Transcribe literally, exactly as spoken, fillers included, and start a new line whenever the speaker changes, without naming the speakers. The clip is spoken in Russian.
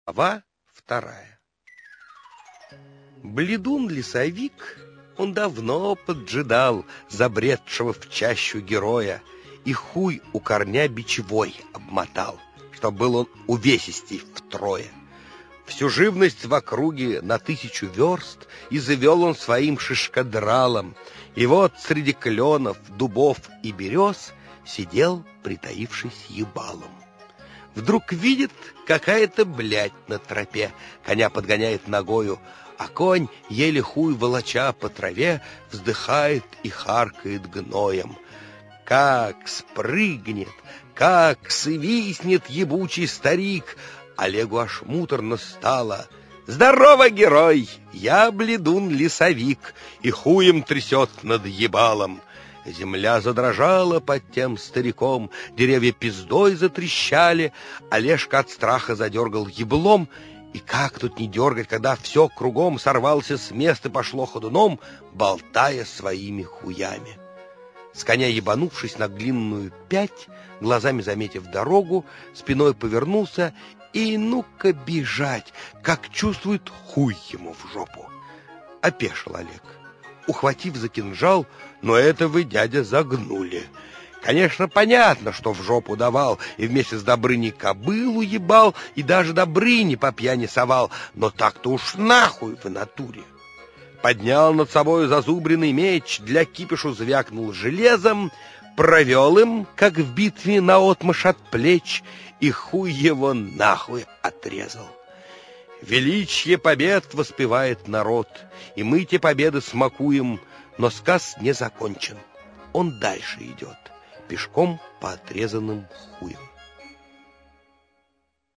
Глава вторая. Бледун-лесовик, он давно поджидал забредшего в чащу героя и хуй у корня бичевой обмотал, чтоб был он увесистей втрое. Всю живность в округе на тысячу верст и завел он своим шишкодралом, и вот среди кленов, дубов и берез сидел, притаившись ебалом. Вдруг видит, какая-то блядь на тропе, коня подгоняет ногою, а конь, еле хуй волоча по траве, вздыхает и харкает гноем. Как спрыгнет, как свистнет ебучий старик! Олегу аж муторно стало. «Здорово, герой! Я бледун-лесовик, и хуем трясет над ебалом!» Земля задрожала под тем стариком, деревья пиздой затрещали, Олежка от страха задергал еблом, и как тут не дергать, когда все кругом сорвался с места, пошло ходуном, болтая своими хуями. С коня ебанувшись на длинную пять, глазами заметив дорогу, спиной повернулся и ну-ка бежать, как чувствует, хуй ему в жопу. Опешил Олег. Ухватив за кинжал, но это вы, дядя, загнули. Конечно, понятно, что в жопу давал, и вместе с Добрыней кобылу ебал, и даже Добрыни по пьяни совал, но так-то уж нахуй в натуре. Поднял над собой зазубренный меч, для кипишу звякнул железом, провел им, как в битве наотмашь от плеч, и хуй его нахуй отрезал. Величие побед воспевает народ, и мы те победы смакуем, но сказ не закончен. Он дальше идет, пешком по отрезанным хуям.